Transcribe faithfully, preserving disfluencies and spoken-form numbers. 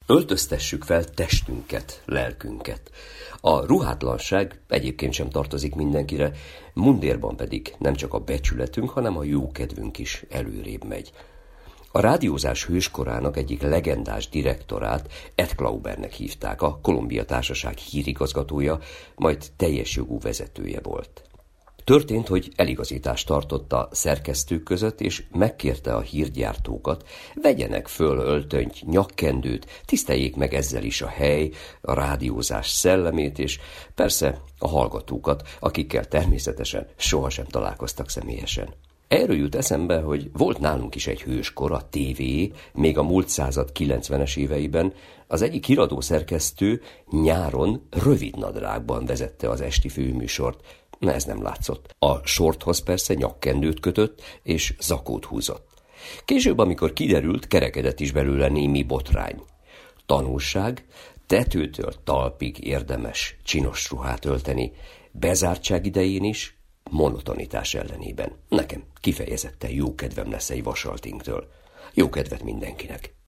Öltöztessük fel testünket, lelkünket. A ruhátlanság egyébként sem tartozik mindenkire, mundérban pedig nem csak a becsületünk, hanem a jókedvünk is előrébb megy. A rádiózás hőskorának egyik legendás direktorát Ed Klaubernek hívták, a Columbia Társaság hírigazgatója, majd teljes jogú vezetője volt. Történt, hogy eligazítást tartott a szerkesztők között, és megkérte a hírgyártókat, vegyenek föl öltönyt, nyakkendőt, tiszteljék meg ezzel is a hely, a rádiózás szellemét, és persze a hallgatókat, akikkel természetesen sohasem találkoztak személyesen. Erről jut eszembe, hogy volt nálunk is egy hőskor, a té vé, még a múlt század kilencvenes éveiben. Az egyik híradószerkesztő nyáron rövidnadrágban vezette az esti főműsort. Na, ez nem látszott. A sorthoz persze nyakkendőt kötött és zakót húzott. Később, amikor kiderült, kerekedett is belőle némi botrány. Tanulság: tetőtől talpig érdemes csinos ruhát ölteni, bezártság idején is, monotonitás ellenében. Nekem kifejezetten jó kedvem lesz egy vasaltinktől. Jó kedvet mindenkinek!